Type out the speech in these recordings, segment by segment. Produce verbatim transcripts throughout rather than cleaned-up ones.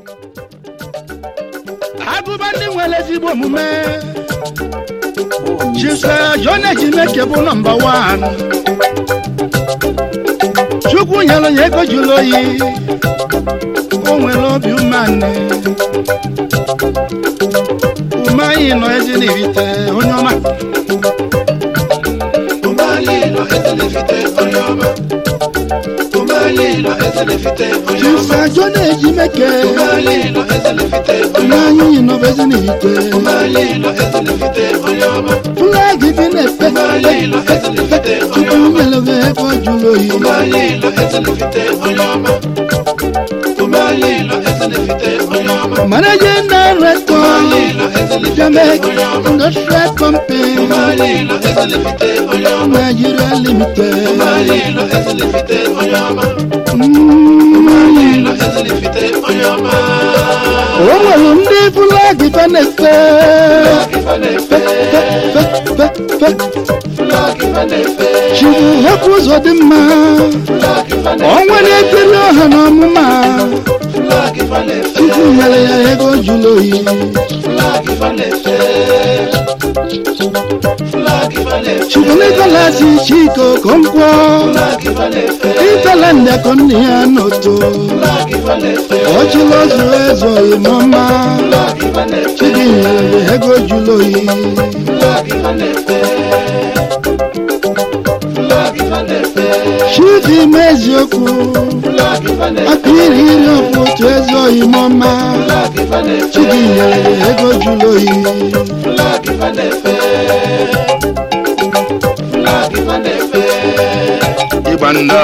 Agubandi nwere ezigbo omume Chisa Jone Chineke bụ number one Chukwu nyere ya ego jụrụ oyi o nwere obi umeanị ume anyị nọ ezi n'irite onye ọma ume anyị nọ ezi n'irite onye ọma ume anyị nọ ezi n'irite onye ọma Chisa Jone Chineke ume anyị nọ ezi n'irite onye ọma anyị nọ ezi n'irite ume anyị nọ ezi n'irite onye ọma flag dị n'efe ume anyị nọ ezi n'irite onye ọma Chukwu nyere ya ego jụrụ oyi ume anyị nọ ezi n'irite onye ọma Managing Director Jamaica Industrial Company Nigeria Limited Oh, ndị flag fanefe Chibu hapụ ụzọ dị mma O nwere ekele ọha na ọmụma Chukwu nyere ya ego jụrụ oyi Chukwu Nicholas Chiko Konkwo Itala ndekọ nne ya n'oto Ọchịla ọzụrụ ezo ịmọma Chukwu nyere ya ego jụrụ oyi Chifi meziokwu Akiri iri ọpụ otu ezo ịmọma Chukwu nyere ya ego jụrụ oyi Ibanda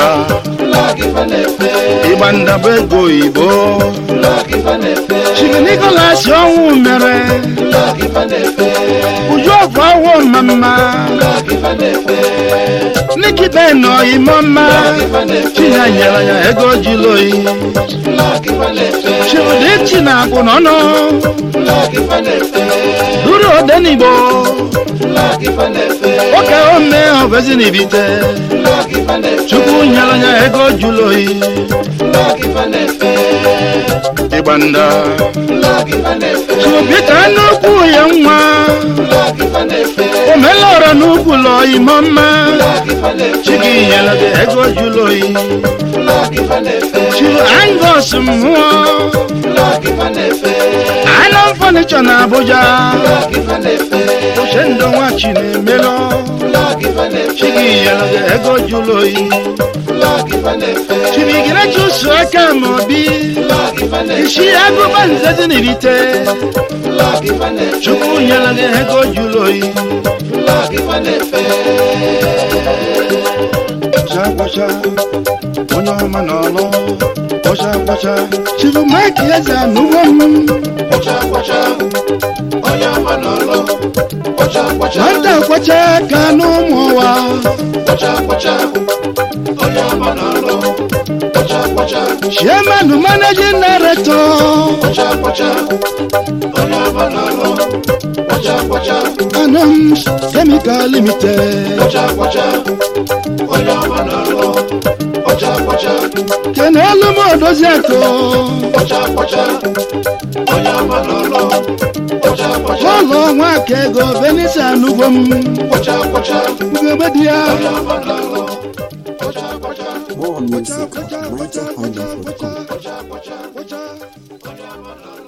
Ibanda bụ ego Igbo Chief Nicholas ọnwụ mere Uju ọfụ ọwụ mama Nikite nọ ịmọma Chinya nyere ya ego jụrụ oyi Chief Dixie na-akwụ n'ọnụ Duru Odenigbo Oke ome ọbezi n'ibite Chukwu nyere ya ego jụrụ oyi Ibanda Chubita n'ukwu ya nwa Omelora n'ukwu lọ ịmọma Chigi nyere ya ego jụrụ oyi Chibu Angus mmụọ Island Furniture na Abuja Oshendo nwa Chinemelo Chigi nyere ya ego jụrụ oyi Chibigire chusu aka mobi Ishi agụba nzezi n'irite Chukwu nyere ya ego jụrụ oyi Kwasha onye ọma n'ọlụ Kwasha kwasha Chibu Mike Eze n'ugbo m Kwasha kwasha onye ọma n'ọlụ Kwasha kwasha Nwata kwacha ka n'ụmụ ụwa Kwasha kwasha onye ọma n'ọlụ Kwasha kwasha Chairman Managing Director Kwasha kwasha onye ọma n'ọlụ Kwasha kwasha Anams Chemical Limited Kwasha kwasha onye ọma n'ọlụ Kwasha kwasha Kenelu Modozi Ako Kwasha kwasha onye ọma n'ọlụ Kwasha kwasha Ụlọ nwaka ego Venice anugbo m Kwasha kwasha Ugegbe di ya onye ọma n'ọlụ Kwasha kwasha More music at nineteen hundred dot com